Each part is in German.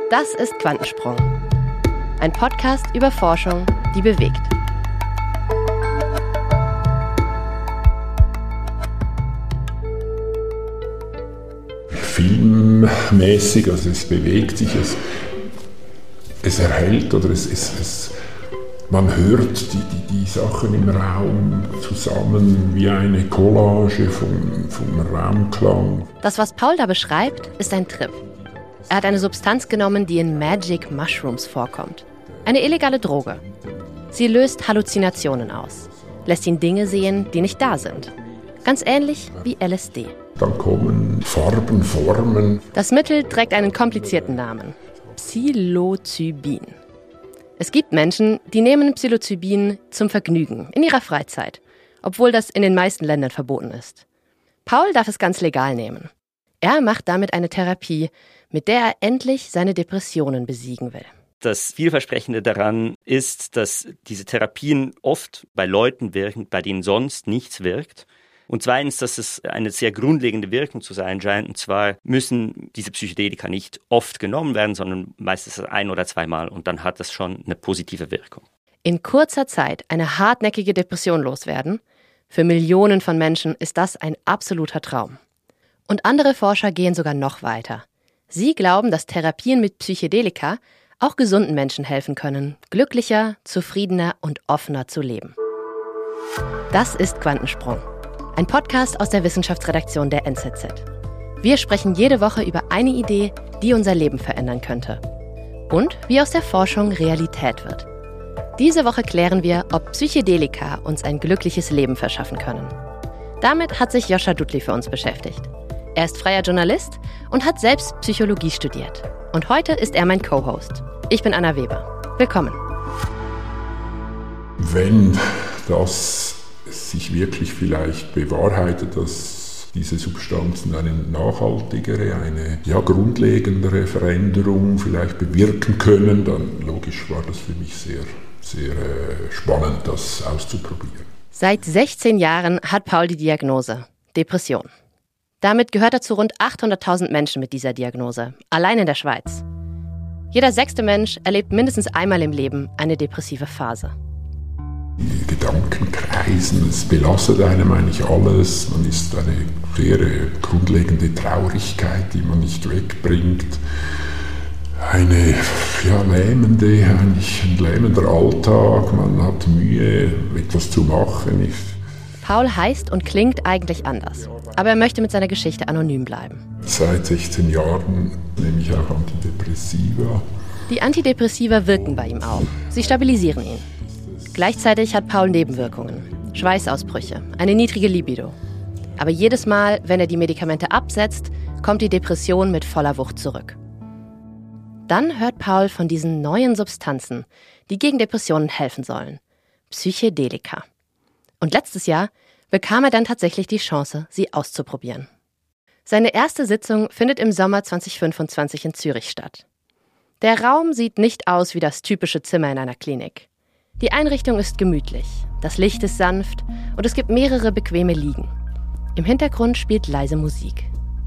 Das ist Quantensprung. Ein Podcast über Forschung, die bewegt. Filmmäßig, also es bewegt sich, es erhält oder man hört die Sachen im Raum zusammen wie eine Collage vom Raumklang. Das, was Paul da beschreibt, ist ein Trip. Er hat eine Substanz genommen, die in Magic Mushrooms vorkommt. Eine illegale Droge. Sie löst Halluzinationen aus, lässt ihn Dinge sehen, die nicht da sind. Ganz ähnlich wie LSD. Dann kommen Farben, Formen. Das Mittel trägt einen komplizierten Namen. Psilocybin. Es gibt Menschen, die nehmen Psilocybin zum Vergnügen, in ihrer Freizeit, obwohl das in den meisten Ländern verboten ist. Paul darf es ganz legal nehmen. Er macht damit eine Therapie, mit der er endlich seine Depressionen besiegen will. Das Vielversprechende daran ist, dass diese Therapien oft bei Leuten wirken, bei denen sonst nichts wirkt. Und zweitens, dass es eine sehr grundlegende Wirkung zu sein scheint. Und zwar müssen diese Psychedelika nicht oft genommen werden, sondern meistens ein- oder zweimal. Und dann hat das schon eine positive Wirkung. In kurzer Zeit eine hartnäckige Depression loswerden? Für Millionen von Menschen ist das ein absoluter Traum. Und andere Forscher gehen sogar noch weiter. Sie glauben, dass Therapien mit Psychedelika auch gesunden Menschen helfen können, glücklicher, zufriedener und offener zu leben. Das ist Quantensprung. Ein Podcast aus der Wissenschaftsredaktion der NZZ. Wir sprechen jede Woche über eine Idee, die unser Leben verändern könnte. Und wie aus der Forschung Realität wird. Diese Woche klären wir, ob Psychedelika uns ein glückliches Leben verschaffen können. Damit hat sich Joscha Dudley für uns beschäftigt. Er ist freier Journalist und hat selbst Psychologie studiert. Und heute ist er mein Co-Host. Ich bin Anna Weber. Willkommen. Wenn das sich wirklich vielleicht bewahrheitet, dass diese Substanzen eine nachhaltigere, eine grundlegendere Veränderung vielleicht bewirken können, dann logisch war das für mich sehr, sehr spannend, das auszuprobieren. Seit 16 Jahren hat Paul die Diagnose Depression. Damit gehört er zu rund 800.000 Menschen mit dieser Diagnose, allein in der Schweiz. Jeder 6. Mensch erlebt mindestens einmal im Leben eine depressive Phase. Die Gedanken kreisen, es belastet einem eigentlich alles. Man ist eine sehr grundlegende Traurigkeit, die man nicht wegbringt. Ein lähmender Alltag, man hat Mühe, etwas zu machen. Paul heißt und klingt eigentlich anders, aber er möchte mit seiner Geschichte anonym bleiben. Seit 16 Jahren nehme ich auch Antidepressiva. Die Antidepressiva wirken bei ihm auch. Sie stabilisieren ihn. Gleichzeitig hat Paul Nebenwirkungen, Schweißausbrüche, eine niedrige Libido. Aber jedes Mal, wenn er die Medikamente absetzt, kommt die Depression mit voller Wucht zurück. Dann hört Paul von diesen neuen Substanzen, die gegen Depressionen helfen sollen. Psychedelika. Und letztes Jahr bekam er dann tatsächlich die Chance, sie auszuprobieren. Seine erste Sitzung findet im Sommer 2025 in Zürich statt. Der Raum sieht nicht aus wie das typische Zimmer in einer Klinik. Die Einrichtung ist gemütlich, das Licht ist sanft und es gibt mehrere bequeme Liegen. Im Hintergrund spielt leise Musik.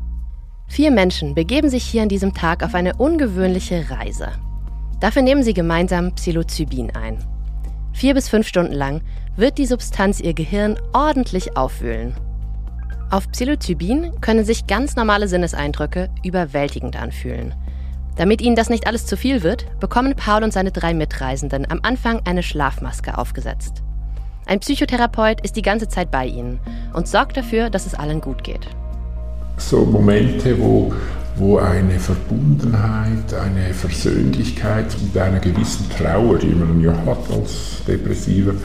4 Menschen begeben sich hier an diesem Tag auf eine ungewöhnliche Reise. Dafür nehmen sie gemeinsam Psilocybin ein. 4 bis 5 Stunden lang wird die Substanz ihr Gehirn ordentlich aufwühlen. Auf Psilocybin können sich ganz normale Sinneseindrücke überwältigend anfühlen. Damit ihnen das nicht alles zu viel wird, bekommen Paul und seine 3 Mitreisenden am Anfang eine Schlafmaske aufgesetzt. Ein Psychotherapeut ist die ganze Zeit bei ihnen und sorgt dafür, dass es allen gut geht. So Momente, wo eine Verbundenheit, eine Versöhnlichkeit mit einer gewissen Trauer, die man ja hat als Depressiver,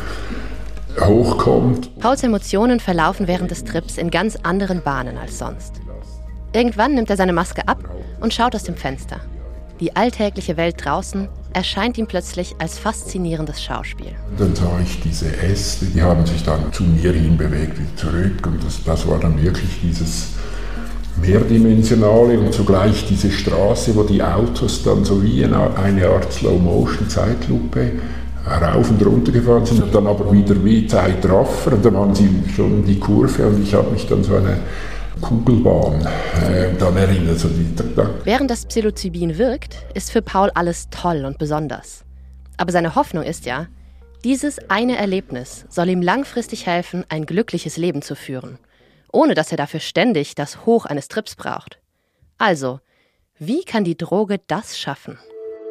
hochkommt. Pauls Emotionen verlaufen während des Trips in ganz anderen Bahnen als sonst. Irgendwann nimmt er seine Maske ab und schaut aus dem Fenster. Die alltägliche Welt draußen erscheint ihm plötzlich als faszinierendes Schauspiel. Dann sah ich diese Äste, die haben sich dann zu mir hinbewegt, wieder zurück. Und das war dann wirklich dieses mehrdimensionale und zugleich diese Straße, wo die Autos dann so wie eine Art Slow-Motion-Zeitlupe rauf und runter gefahren sind und dann aber wieder wie Zeitraffer und dann waren sie schon in die Kurve und ich habe mich dann so Kugelbahn dann erinnert. Während das Psilocybin wirkt, ist für Paul alles toll und besonders. Aber seine Hoffnung ist ja, dieses eine Erlebnis soll ihm langfristig helfen, ein glückliches Leben zu führen, ohne dass er dafür ständig das Hoch eines Trips braucht. Also, wie kann die Droge das schaffen?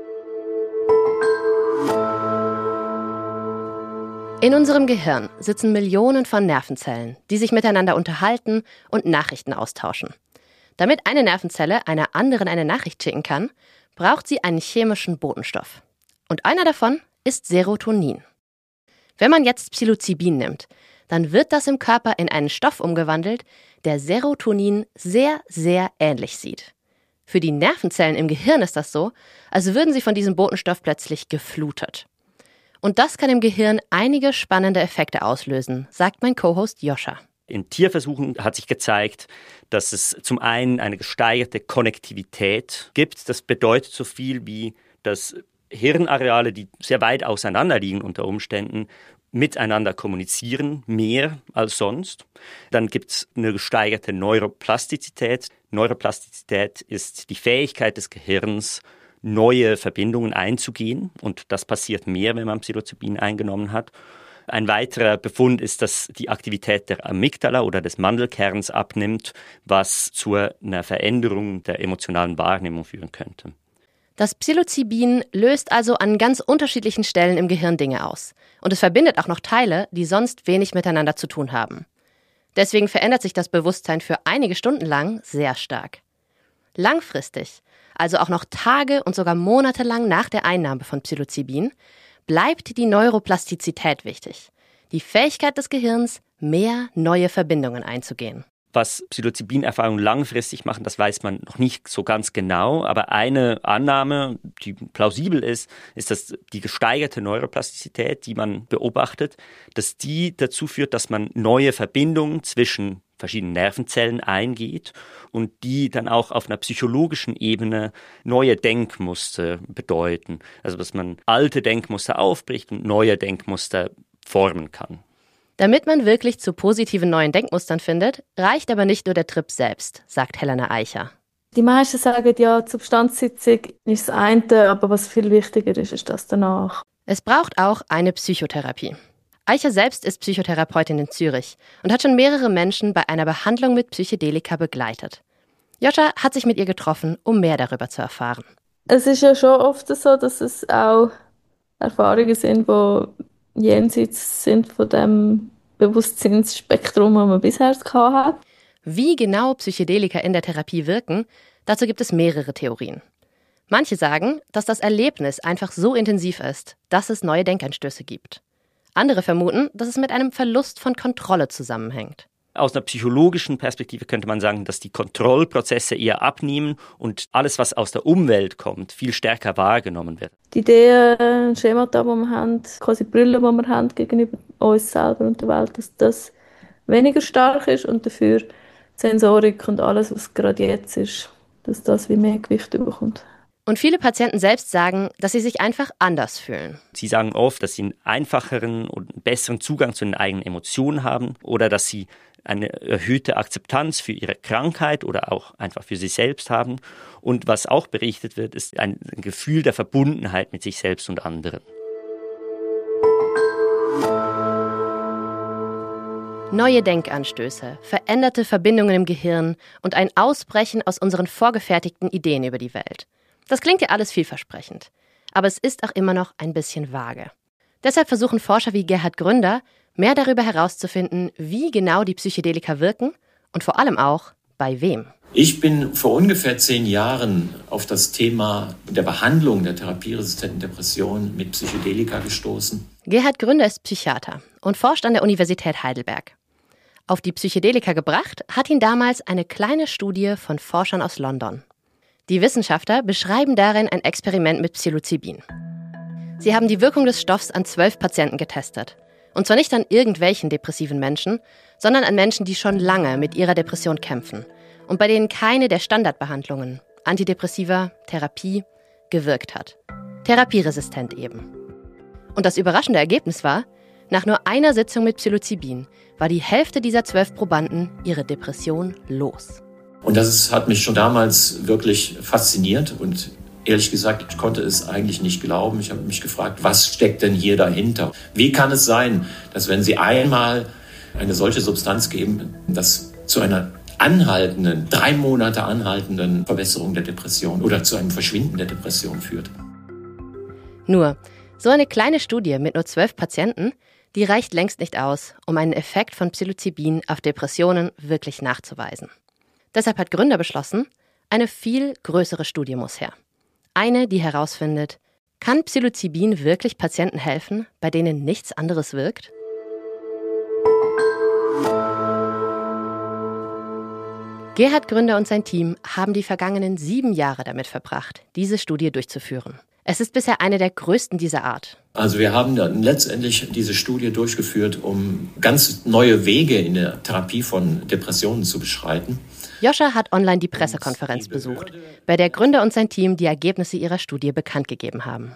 In unserem Gehirn sitzen Millionen von Nervenzellen, die sich miteinander unterhalten und Nachrichten austauschen. Damit eine Nervenzelle einer anderen eine Nachricht schicken kann, braucht sie einen chemischen Botenstoff. Und einer davon ist Serotonin. Wenn man jetzt Psilocybin nimmt, dann wird das im Körper in einen Stoff umgewandelt, der Serotonin sehr, sehr ähnlich sieht. Für die Nervenzellen im Gehirn ist das so, als würden sie von diesem Botenstoff plötzlich geflutet. Und das kann im Gehirn einige spannende Effekte auslösen, sagt mein Co-Host Joscha. In Tierversuchen hat sich gezeigt, dass es zum einen eine gesteigerte Konnektivität gibt. Das bedeutet so viel wie, dass Hirnareale, die sehr weit auseinander liegen unter Umständen, miteinander kommunizieren, mehr als sonst. Dann gibt es eine gesteigerte Neuroplastizität. Neuroplastizität ist die Fähigkeit des Gehirns, neue Verbindungen einzugehen. Und das passiert mehr, wenn man Psilocybin eingenommen hat. Ein weiterer Befund ist, dass die Aktivität der Amygdala oder des Mandelkerns abnimmt, was zu einer Veränderung der emotionalen Wahrnehmung führen könnte. Das Psilocybin löst also an ganz unterschiedlichen Stellen im Gehirn Dinge aus. Und es verbindet auch noch Teile, die sonst wenig miteinander zu tun haben. Deswegen verändert sich das Bewusstsein für einige Stunden lang sehr stark. Langfristig, also auch noch Tage und sogar Monate lang nach der Einnahme von Psilocybin, bleibt die Neuroplastizität wichtig. Die Fähigkeit des Gehirns, mehr neue Verbindungen einzugehen. Was Psilocybin-Erfahrungen langfristig machen, das weiß man noch nicht so ganz genau. Aber eine Annahme, die plausibel ist, ist, dass die gesteigerte Neuroplastizität, die man beobachtet, dass die dazu führt, dass man neue Verbindungen zwischen verschiedenen Nervenzellen eingeht und die dann auch auf einer psychologischen Ebene neue Denkmuster bedeuten. Also dass man alte Denkmuster aufbricht und neue Denkmuster formen kann. Damit man wirklich zu positiven neuen Denkmustern findet, reicht aber nicht nur der Trip selbst, sagt Helena Eicher. Die meisten sagen, ja, die Substanzsitzung ist das eine, aber was viel wichtiger ist, ist das danach. Es braucht auch eine Psychotherapie. Eicher selbst ist Psychotherapeutin in Zürich und hat schon mehrere Menschen bei einer Behandlung mit Psychedelika begleitet. Joscha hat sich mit ihr getroffen, um mehr darüber zu erfahren. Es ist ja schon oft so, dass es auch Erfahrungen sind, die jenseits sind von dem Bewusstseinsspektrum, das man bisher hat. Wie genau Psychedelika in der Therapie wirken, dazu gibt es mehrere Theorien. Manche sagen, dass das Erlebnis einfach so intensiv ist, dass es neue Denkanstöße gibt. Andere vermuten, dass es mit einem Verlust von Kontrolle zusammenhängt. Aus einer psychologischen Perspektive könnte man sagen, dass die Kontrollprozesse eher abnehmen und alles, was aus der Umwelt kommt, viel stärker wahrgenommen wird. Die Ideen, Schemata, die wir haben, quasi Brille, die wir haben gegenüber uns selber und der Welt, dass das weniger stark ist und dafür Sensorik und alles, was gerade jetzt ist, dass das wie mehr Gewicht bekommt. Und viele Patienten selbst sagen, dass sie sich einfach anders fühlen. Sie sagen oft, dass sie einen einfacheren und besseren Zugang zu den eigenen Emotionen haben oder dass sie eine erhöhte Akzeptanz für ihre Krankheit oder auch einfach für sich selbst haben. Und was auch berichtet wird, ist ein Gefühl der Verbundenheit mit sich selbst und anderen. Neue Denkanstöße, veränderte Verbindungen im Gehirn und ein Ausbrechen aus unseren vorgefertigten Ideen über die Welt. Das klingt ja alles vielversprechend, aber es ist auch immer noch ein bisschen vage. Deshalb versuchen Forscher wie Gerhard Gründer, mehr darüber herauszufinden, wie genau die Psychedelika wirken und vor allem auch, bei wem. Ich bin vor ungefähr 10 Jahren auf das Thema der Behandlung der therapieresistenten Depression mit Psychedelika gestoßen. Gerhard Gründer ist Psychiater und forscht an der Universität Heidelberg. Auf die Psychedelika gebracht hat ihn damals eine kleine Studie von Forschern aus London. Die Wissenschaftler beschreiben darin ein Experiment mit Psilocybin. Sie haben die Wirkung des Stoffs an 12 Patienten getestet. Und zwar nicht an irgendwelchen depressiven Menschen, sondern an Menschen, die schon lange mit ihrer Depression kämpfen und bei denen keine der Standardbehandlungen, Antidepressiva, Therapie, gewirkt hat. Therapieresistent eben. Und das überraschende Ergebnis war, Nach nur einer Sitzung mit Psilocybin war die Hälfte dieser 12 Probanden ihre Depression los. Und das hat mich schon damals wirklich fasziniert und ehrlich gesagt, ich konnte es eigentlich nicht glauben. Ich habe mich gefragt, was steckt denn hier dahinter? Wie kann es sein, dass wenn Sie einmal eine solche Substanz geben, das zu einer 3 Monate anhaltenden Verbesserung der Depression oder zu einem Verschwinden der Depression führt? Nur, so eine kleine Studie mit nur 12 Patienten, die reicht längst nicht aus, um einen Effekt von Psilocybin auf Depressionen wirklich nachzuweisen. Deshalb hat Gründer beschlossen, eine viel größere Studie muss her. Eine, die herausfindet, kann Psilocybin wirklich Patienten helfen, bei denen nichts anderes wirkt? Gerhard Gründer und sein Team haben die vergangenen 7 Jahre damit verbracht, diese Studie durchzuführen. Es ist bisher eine der größten dieser Art. Also wir haben dann letztendlich diese Studie durchgeführt, um ganz neue Wege in der Therapie von Depressionen zu beschreiten. Joscha hat online die Pressekonferenz besucht, bei der Gründer und sein Team die Ergebnisse ihrer Studie bekannt gegeben haben.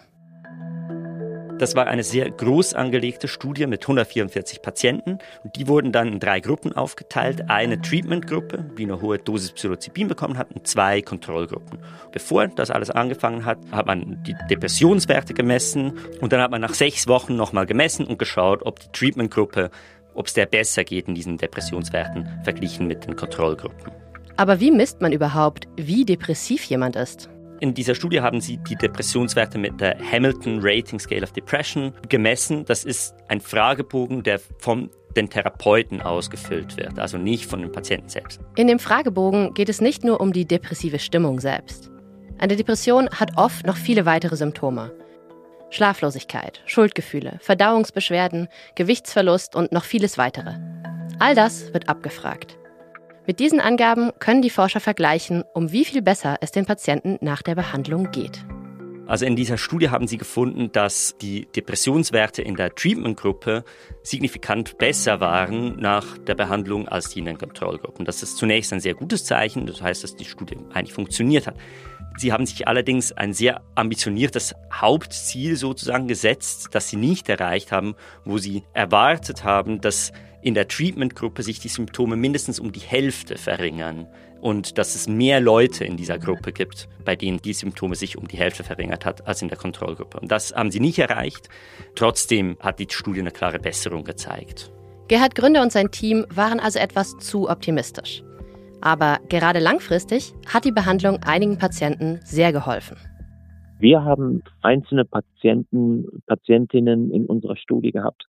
Das war eine sehr groß angelegte Studie mit 144 Patienten. Und die wurden dann in 3 Gruppen aufgeteilt. Eine Treatment-Gruppe, die eine hohe Dosis Psilocybin bekommen hat, und 2 Kontrollgruppen. Bevor das alles angefangen hat, hat man die Depressionswerte gemessen. Und dann hat man nach 6 Wochen nochmal gemessen und geschaut, ob die Treatment-Gruppe, ob es der besser geht in diesen Depressionswerten verglichen mit den Kontrollgruppen. Aber wie misst man überhaupt, wie depressiv jemand ist? In dieser Studie haben sie die Depressionswerte mit der Hamilton Rating Scale of Depression gemessen. Das ist ein Fragebogen, der von den Therapeuten ausgefüllt wird, also nicht von den Patienten selbst. In dem Fragebogen geht es nicht nur um die depressive Stimmung selbst. Eine Depression hat oft noch viele weitere Symptome. Schlaflosigkeit, Schuldgefühle, Verdauungsbeschwerden, Gewichtsverlust und noch vieles weitere. All das wird abgefragt. Mit diesen Angaben können die Forscher vergleichen, um wie viel besser es den Patienten nach der Behandlung geht. Also in dieser Studie haben sie gefunden, dass die Depressionswerte in der Treatment-Gruppe signifikant besser waren nach der Behandlung als die in den Kontrollgruppen. Das ist zunächst ein sehr gutes Zeichen, das heißt, dass die Studie eigentlich funktioniert hat. Sie haben sich allerdings ein sehr ambitioniertes Hauptziel sozusagen gesetzt, das sie nicht erreicht haben, wo sie erwartet haben, dass in der Treatment-Gruppe sich die Symptome mindestens um die Hälfte verringern und dass es mehr Leute in dieser Gruppe gibt, bei denen die Symptome sich um die Hälfte verringert hat als in der Kontrollgruppe. Und das haben sie nicht erreicht. Trotzdem hat die Studie eine klare Besserung gezeigt. Gerhard Gründer und sein Team waren also etwas zu optimistisch. Aber gerade langfristig hat die Behandlung einigen Patienten sehr geholfen. Wir haben einzelne Patientinnen in unserer Studie gehabt,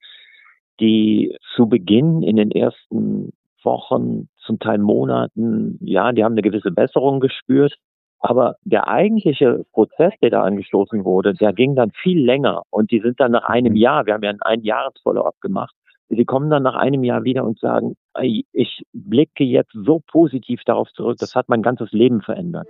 die zu Beginn in den ersten Wochen, zum Teil Monaten, ja, die haben eine gewisse Besserung gespürt. Aber der eigentliche Prozess, der da angestoßen wurde, der ging dann viel länger. Und die sind dann nach einem Jahr, wir haben ja einen Einjahres-Follow-up gemacht, die kommen dann nach einem Jahr wieder und sagen, ich blicke jetzt so positiv darauf zurück, das hat mein ganzes Leben verändert.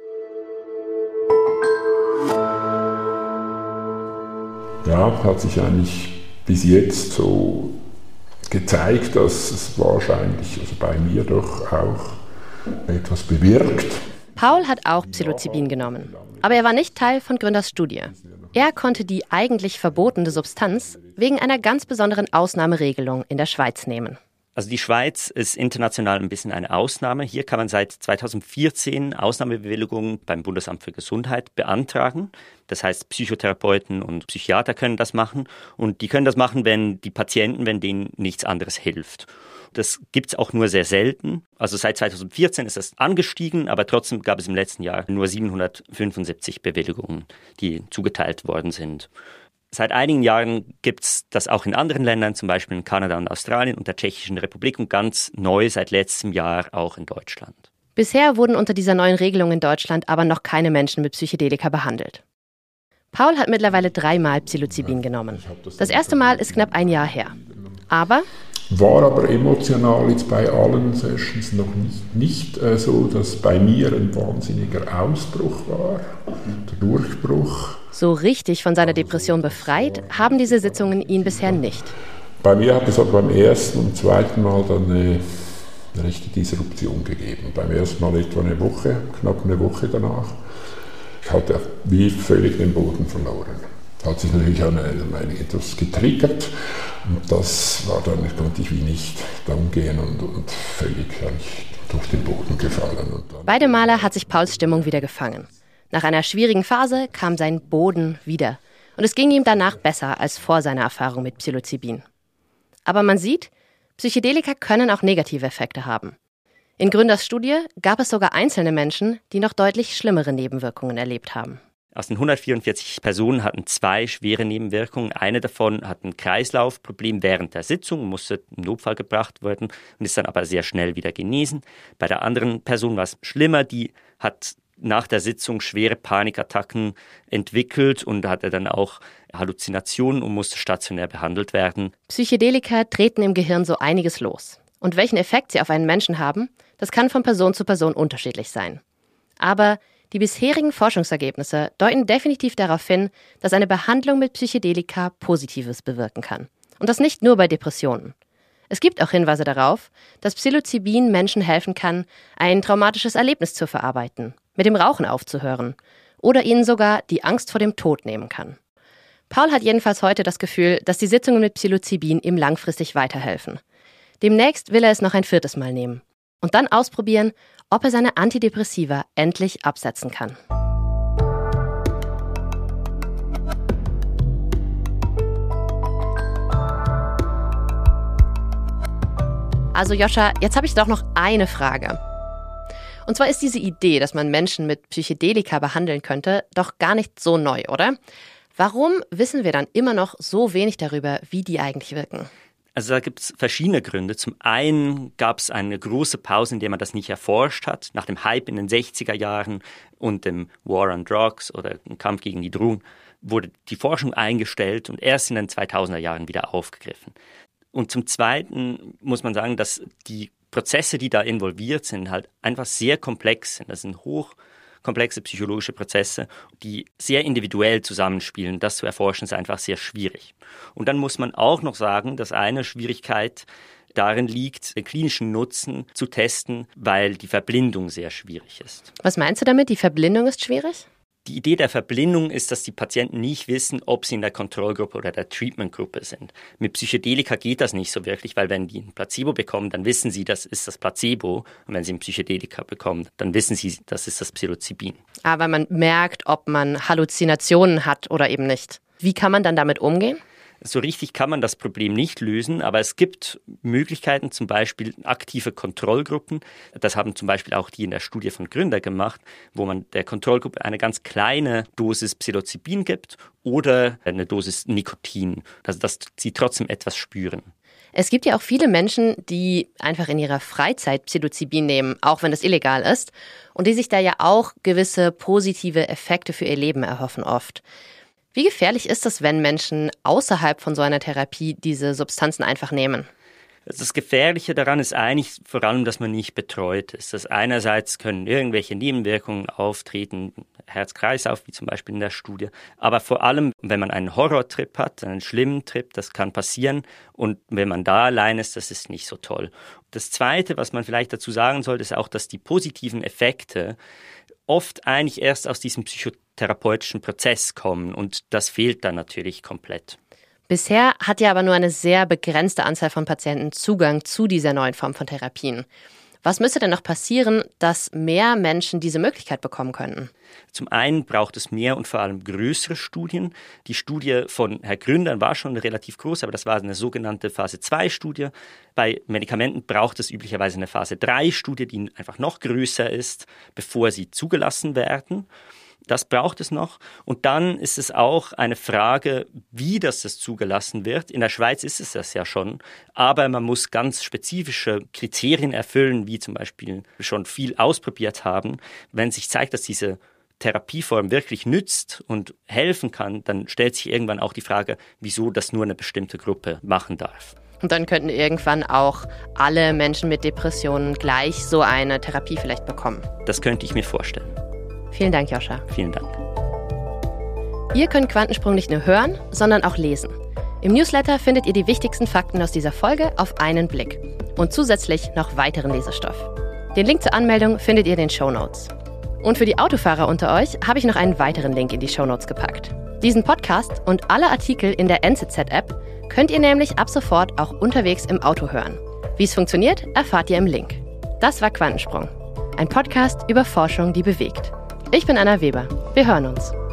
Ja, hat sich eigentlich bis jetzt so gezeigt, dass es wahrscheinlich, also bei mir doch auch etwas bewirkt. Paul hat auch Psilocybin genommen, aber er war nicht Teil von Gründers Studie. Er konnte die eigentlich verbotene Substanz wegen einer ganz besonderen Ausnahmeregelung in der Schweiz nehmen. Also die Schweiz ist international ein bisschen eine Ausnahme. Hier kann man seit 2014 Ausnahmebewilligungen beim Bundesamt für Gesundheit beantragen. Das heißt, Psychotherapeuten und Psychiater können das machen. Und die können das machen, wenn denen nichts anderes hilft. Das gibt es auch nur sehr selten. Also seit 2014 ist das angestiegen, aber trotzdem gab es im letzten Jahr nur 775 Bewilligungen, die zugeteilt worden sind. Seit einigen Jahren gibt es das auch in anderen Ländern, zum Beispiel in Kanada und Australien und der Tschechischen Republik und ganz neu seit letztem Jahr auch in Deutschland. Bisher wurden unter dieser neuen Regelung in Deutschland aber noch keine Menschen mit Psychedelika behandelt. Paul hat mittlerweile 3-mal Psilocybin genommen. Das erste Mal ist knapp ein Jahr her. War aber emotional jetzt bei allen Sessions noch nicht so, dass bei mir ein wahnsinniger Ausbruch war, der Durchbruch. So richtig von seiner Depression befreit haben diese Sitzungen ihn bisher nicht. Bei mir hat es aber beim ersten und zweiten Mal dann eine rechte Disruption gegeben. Beim ersten Mal etwa knapp eine Woche danach. Ich hatte wie völlig den Boden verloren. Hat sich natürlich etwas getriggert. Und das war dann, konnte ich wie nicht da umgehen und völlig durch den Boden gefallen. Und dann Beide Male hat sich Pauls Stimmung wieder gefangen. Nach einer schwierigen Phase kam sein Boden wieder. Und es ging ihm danach besser als vor seiner Erfahrung mit Psilocybin. Aber man sieht, Psychedelika können auch negative Effekte haben. In Gründers Studie gab es sogar einzelne Menschen, die noch deutlich schlimmere Nebenwirkungen erlebt haben. Aus den 144 Personen hatten 2 schwere Nebenwirkungen. Eine davon hat ein Kreislaufproblem während der Sitzung, musste im Notfall gebracht werden und ist dann aber sehr schnell wieder genesen. Bei der anderen Person war es schlimmer, die hat nach der Sitzung schwere Panikattacken entwickelt und hatte dann auch Halluzinationen und musste stationär behandelt werden. Psychedelika treten im Gehirn so einiges los. Und welchen Effekt sie auf einen Menschen haben, das kann von Person zu Person unterschiedlich sein. Aber die bisherigen Forschungsergebnisse deuten definitiv darauf hin, dass eine Behandlung mit Psychedelika Positives bewirken kann. Und das nicht nur bei Depressionen. Es gibt auch Hinweise darauf, dass Psilocybin Menschen helfen kann, ein traumatisches Erlebnis zu verarbeiten, mit dem Rauchen aufzuhören oder ihnen sogar die Angst vor dem Tod nehmen kann. Paul hat jedenfalls heute das Gefühl, dass die Sitzungen mit Psilocybin ihm langfristig weiterhelfen. Demnächst will er es noch ein 4. Mal nehmen und dann ausprobieren, ob er seine Antidepressiva endlich absetzen kann. Also Joscha, jetzt habe ich doch noch eine Frage. Und zwar ist diese Idee, dass man Menschen mit Psychedelika behandeln könnte, doch gar nicht so neu, oder? Warum wissen wir dann immer noch so wenig darüber, wie die eigentlich wirken? Also da gibt es verschiedene Gründe. Zum einen gab es eine große Pause, in der man das nicht erforscht hat. Nach dem Hype in den 60er Jahren und dem War on Drugs oder dem Kampf gegen die Drogen wurde die Forschung eingestellt und erst in den 2000er Jahren wieder aufgegriffen. Und zum Zweiten muss man sagen, dass die Prozesse, die da involviert sind, halt einfach sehr komplex sind. Das sind hochkomplexe psychologische Prozesse, die sehr individuell zusammenspielen. Das zu erforschen ist einfach sehr schwierig. Und dann muss man auch noch sagen, dass eine Schwierigkeit darin liegt, den klinischen Nutzen zu testen, weil die Verblindung sehr schwierig ist. Was meinst du damit? Die Verblindung ist schwierig? Die Idee der Verblindung ist, dass die Patienten nicht wissen, ob sie in der Kontrollgruppe oder der Treatmentgruppe sind. Mit Psychedelika geht das nicht so wirklich, weil wenn die ein Placebo bekommen, dann wissen sie, das ist das Placebo. Und wenn sie ein Psychedelika bekommen, dann wissen sie, das ist das Psilocybin. Aber man merkt, ob man Halluzinationen hat oder eben nicht. Wie kann man dann damit umgehen? So richtig kann man das Problem nicht lösen, aber es gibt Möglichkeiten, zum Beispiel aktive Kontrollgruppen. Das haben zum Beispiel auch die in der Studie von Gründer gemacht, wo man der Kontrollgruppe eine ganz kleine Dosis Psilocybin gibt oder eine Dosis Nikotin, also dass sie trotzdem etwas spüren. Es gibt ja auch viele Menschen, die einfach in ihrer Freizeit Psilocybin nehmen, auch wenn das illegal ist, und die sich da ja auch gewisse positive Effekte für ihr Leben erhoffen oft. Wie gefährlich ist es, wenn Menschen außerhalb von so einer Therapie diese Substanzen einfach nehmen? Das Gefährliche daran ist eigentlich vor allem, dass man nicht betreut ist. Dass einerseits können irgendwelche Nebenwirkungen auftreten, Herz-Kreislauf, wie zum Beispiel in der Studie. Aber vor allem, wenn man einen Horrortrip hat, einen schlimmen Trip, das kann passieren. Und wenn man da allein ist, das ist nicht so toll. Das Zweite, was man vielleicht dazu sagen sollte, ist auch, dass die positiven Effekte oft eigentlich erst aus diesem psychotherapeutischen Prozess kommen und das fehlt dann natürlich komplett. Bisher hat ja aber nur eine sehr begrenzte Anzahl von Patienten Zugang zu dieser neuen Form von Therapien. Was müsste denn noch passieren, dass mehr Menschen diese Möglichkeit bekommen könnten? Zum einen braucht es mehr und vor allem größere Studien. Die Studie von Herrn Gründern war schon relativ groß, aber das war eine sogenannte Phase-2-Studie. Bei Medikamenten braucht es üblicherweise eine Phase-3-Studie, die einfach noch größer ist, bevor sie zugelassen werden. Das braucht es noch. Und dann ist es auch eine Frage, wie das zugelassen wird. In der Schweiz ist es das ja schon. Aber man muss ganz spezifische Kriterien erfüllen, wie zum Beispiel schon viel ausprobiert haben. Wenn sich zeigt, dass diese Therapieform wirklich nützt und helfen kann, dann stellt sich irgendwann auch die Frage, wieso das nur eine bestimmte Gruppe machen darf. Und dann könnten irgendwann auch alle Menschen mit Depressionen gleich so eine Therapie vielleicht bekommen. Das könnte ich mir vorstellen. Vielen Dank, Joscha. Vielen Dank. Ihr könnt Quantensprung nicht nur hören, sondern auch lesen. Im Newsletter findet ihr die wichtigsten Fakten aus dieser Folge auf einen Blick und zusätzlich noch weiteren Lesestoff. Den Link zur Anmeldung findet ihr in den Shownotes. Und für die Autofahrer unter euch habe ich noch einen weiteren Link in die Shownotes gepackt. Diesen Podcast und alle Artikel in der NZZ-App könnt ihr nämlich ab sofort auch unterwegs im Auto hören. Wie es funktioniert, erfahrt ihr im Link. Das war Quantensprung, ein Podcast über Forschung, die bewegt. Ich bin Anna Weber. Wir hören uns.